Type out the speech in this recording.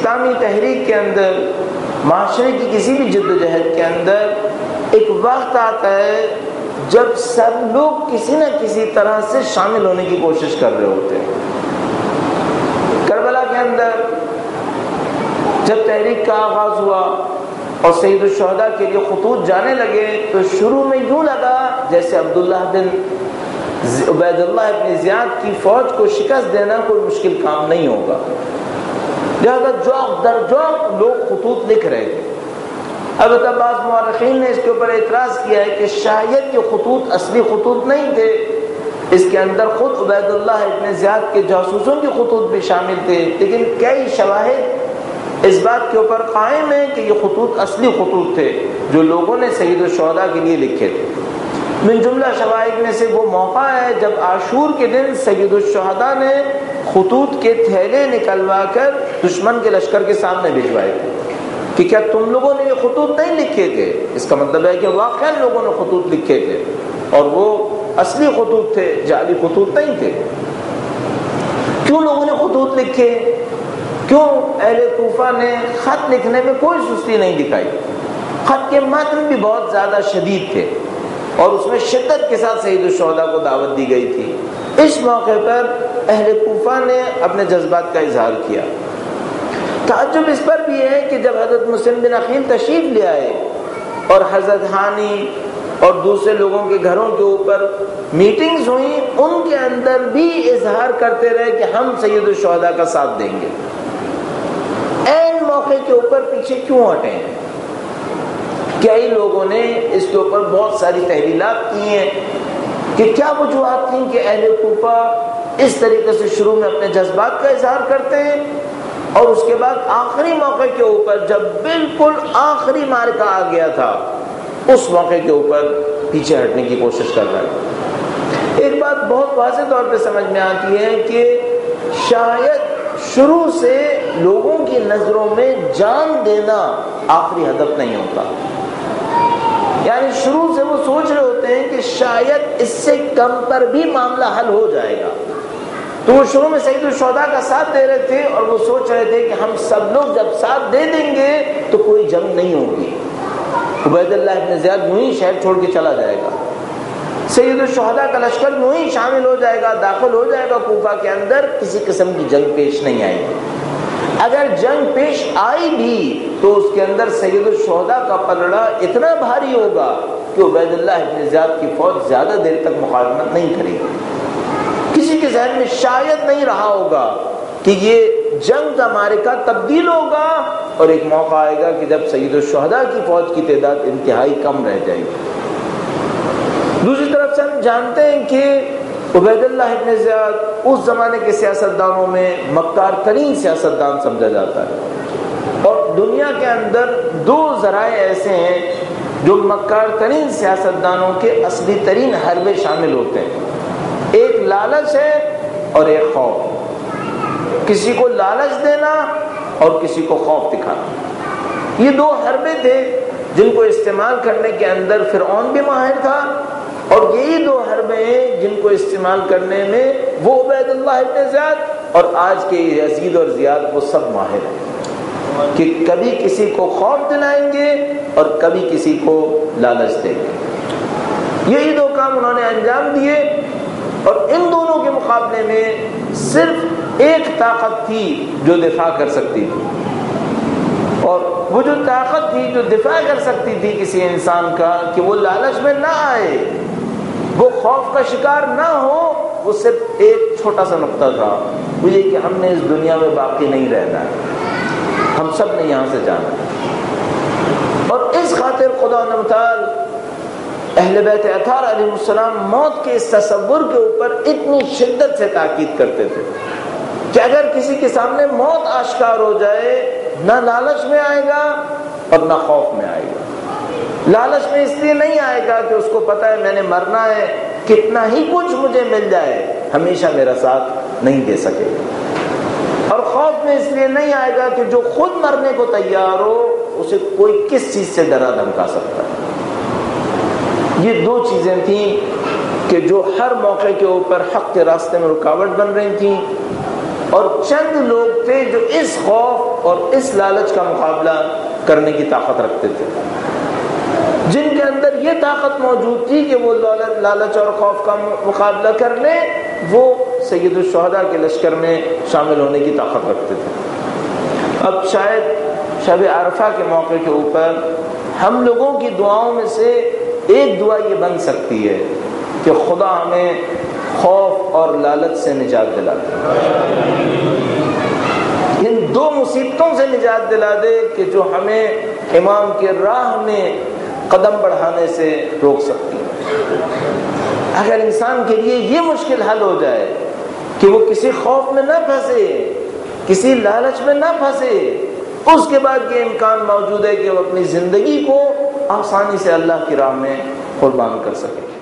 اسلامی تحریک کے اندر، معاشرے کی کسی بھی جدوجہد کے اندر ایک وقت آتا ہے جب سب لوگ کسی نہ کسی طرح سے شامل ہونے کی کوشش کر رہے ہوتے ہیں۔ کربلا کے اندر جب تحریک کا آغاز ہوا اور سید الشہداء کے لیے خطوط جانے لگے تو شروع میں یوں لگا جیسے عبداللہ بن عبید اللہ بن زیاد کی فوج کو شکست دینا کوئی مشکل کام نہیں ہوگا، لہذا جوق در جوق لوگ خطوط لکھ رہے تھے۔ البتہ بعض مورخین نے اس کے اوپر اعتراض کیا ہے کہ شاید یہ خطوط اصلی خطوط نہیں تھے، اس کے اندر خود عبید اللہ ابن زیاد کے جاسوسوں کی خطوط بھی شامل تھے، لیکن کئی شواہد اس بات کے اوپر قائم ہیں کہ یہ خطوط اصلی خطوط تھے جو لوگوں نے سید الشہداء کے لیے لکھے تھے۔ من جملہ شواہد میں سے وہ موقع ہے جب عاشور کے دن سید الشہداء نے خطوط کے تھیلے نکلوا کر دشمن کے لشکر کے سامنے بھجوائے تھے کہ کیا تم لوگوں نے یہ خطوط نہیں لکھے تھے؟ اس کا مطلب ہے کہ واقعا لوگوں نے خطوط لکھے تھے اور وہ اصلی خطوط تھے، جعلی خطوط نہیں تھے۔ کیوں لوگوں نے خطوط لکھے؟ کیوں اہل کوفہ نے خط لکھنے میں کوئی سستی نہیں دکھائی؟ خط کے متن بھی بہت زیادہ شدید تھے اور اس میں شدت کے ساتھ سید الشہداء کو دعوت دی گئی تھی۔ اس موقع پر اہل کوفہ نے اپنے جذبات کا اظہار کیا۔ تعجب اس پر بھی ہے کہ جب حضرت مسلم بن عقیل تشریف لے آئے اور حضرت ہانی اور دوسرے لوگوں کے گھروں کے اوپر میٹنگز ہوئیں، ان کے اندر بھی اظہار کرتے رہے کہ ہم سید الشہداء کا ساتھ دیں گے۔ این موقع کے اوپر پیچھے کیوں ہٹے ہیں؟ کئی لوگوں نے اس کے اوپر بہت ساری تحلیلات کی ہیں کہ کیا وجوہات تھیں کہ اہل کوفہ اس طریقے سے شروع میں اپنے جذبات کا اظہار کرتے ہیں اور اس کے بعد آخری موقع کے اوپر جب بالکل آخری معرکہ آ گیا تھا اس موقع کے اوپر پیچھے ہٹنے کی کوشش کر رہے ہیں۔ ایک بات بہت واضح طور پہ سمجھ میں آتی ہے کہ شاید شروع سے لوگوں کی نظروں میں جان دینا آخری ہدف نہیں ہوتا، یعنی شروع سے وہ سوچ رہے ہوتے ہیں کہ شاید اس سے کم پر بھی معاملہ حل ہو جائے گا، تو وہ شروع میں سید الشہداء کا ساتھ دے رہے تھے اور وہ سوچ رہے تھے کہ ہم سب لوگ جب ساتھ دے دیں گے تو کوئی جنگ نہیں ہوگی، عبید اللہ ابن زیاد یوں ہی شہر چھوڑ کے چلا جائے گا، سید الشہداء کا لشکر یوں ہی شامل ہو جائے گا، داخل ہو جائے گا کوفہ کے اندر، کسی قسم کی جنگ پیش نہیں آئے گی۔ اگر جنگ پیش آئی بھی تو اس کے اندر سید الشہداء کا پلڑا اتنا بھاری ہوگا کہ عبید اللہ ابن زیاد کی فوج زیادہ دیر تک مقاومت نہیں کرے گی۔ کسی کے ذہن میں شاید نہیں رہا ہوگا کہ یہ جنگ کا معرکہ تبدیل ہوگا اور ایک موقع آئے گا کہ جب سید الشہداء کی فوج کی تعداد انتہائی کم رہ جائے گی۔ دوسری طرف سے ہم جانتے ہیں کہ عبید اللہ ابن زیاد اس زمانے کے سیاستدانوں میں مکار ترین سیاستدان سمجھا جاتا ہے، اور دنیا کے اندر دو ذرائع ایسے ہیں جو مکار ترین سیاستدانوں کے اصلی ترین حربے شامل ہوتے ہیں، ایک لالچ ہے اور ایک خوف، کسی کو لالچ دینا اور کسی کو خوف دکھانا۔ یہ دو حربے تھے جن کو استعمال کرنے کے اندر فرعون بھی ماہر تھا، اور یہی دو حربے ہیں جن کو استعمال کرنے میں وہ عبید اللہ ابن زیاد اور آج کے یزید اور زیاد وہ سب ماہر ہیں کہ کبھی کسی کو خوف دلائیں گے اور کبھی کسی کو لالچ دیں گے۔ یہی دو کام انہوں نے انجام دیے، اور ان دونوں کے مقابلے میں صرف ایک طاقت تھی جو دفاع کر سکتی تھی، اور وہ جو طاقت تھی جو دفاع کر سکتی تھی کسی انسان کا کہ وہ لالچ میں نہ آئے، وہ خوف کا شکار نہ ہو، وہ صرف ایک چھوٹا سا نقطہ تھا، وہ یہ کہ ہم نے اس دنیا میں باقی نہیں رہنا ہے، ہم سب نے یہاں سے جانا ہے۔ اور اس خاطر خدا متعال اہل بیت اطہار علیہ السلام موت کے اس تصور کے اوپر اتنی شدت سے تاکید کرتے تھے کہ اگر کسی کے سامنے موت آشکار ہو جائے، نہ لالچ میں آئے گا اور نہ خوف میں آئے گا۔ لالچ میں اس لیے نہیں آئے گا کہ اس کو پتا ہے میں نے مرنا ہے، کتنا ہی کچھ مجھے مل جائے ہمیشہ میرا ساتھ نہیں دے سکے گا، اور خوف میں اس لیے نہیں آئے گا کہ جو خود مرنے کو تیار ہو اسے کوئی کس چیز سے ڈرا دھمکا سکتا ہے۔ یہ دو چیزیں تھیں کہ جو ہر موقع کے اوپر حق کے راستے میں رکاوٹ بن رہی تھیں، اور چند لوگ تھے جو اس خوف اور اس لالچ کا مقابلہ کرنے کی طاقت رکھتے تھے. جن کے اندر یہ طاقت موجود تھی کہ وہ لالچ اور خوف کا مقابلہ کر لیں، وہ سید الشہداء کے لشکر میں شامل ہونے کی طاقت رکھتے تھے. اب شاید شب عرفہ کے موقع کے اوپر ہم لوگوں کی دعاؤں میں سے ایک دعا یہ بن سکتی ہے کہ خدا ہمیں خوف اور لالچ سے نجات دلا دے، ان دو مصیبتوں سے نجات دلا دے کہ جو ہمیں امام کے راہ میں قدم بڑھانے سے روک سکتی ہے. اگر انسان کے لیے یہ مشکل حل ہو جائے کہ وہ کسی خوف میں نہ پھنسے، کسی لالچ میں نہ پھنسے، اس کے بعد یہ امکان موجود ہے کہ وہ اپنی زندگی کو آسانی سے اللہ کی راہ میں قربان کر سکے.